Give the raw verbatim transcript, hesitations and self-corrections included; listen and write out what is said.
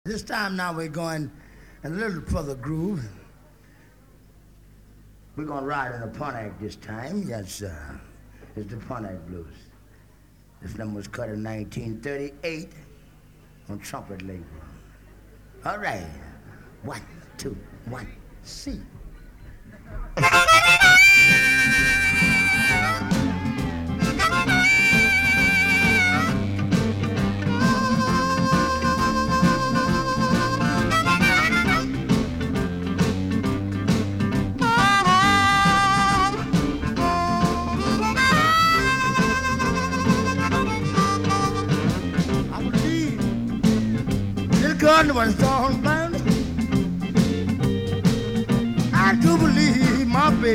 This time now we're going a little further groove. We're going to ride in a Pontiac this time. Yes, uh, it's the Pontiac Blues. This number was cut in nineteen thirty-eight on trumpet label. All right. One, two, one, C. Gun was on by